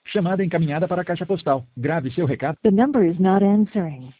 Chamada encaminhada para a caixa postal. Grave seu recado. The number is not answering.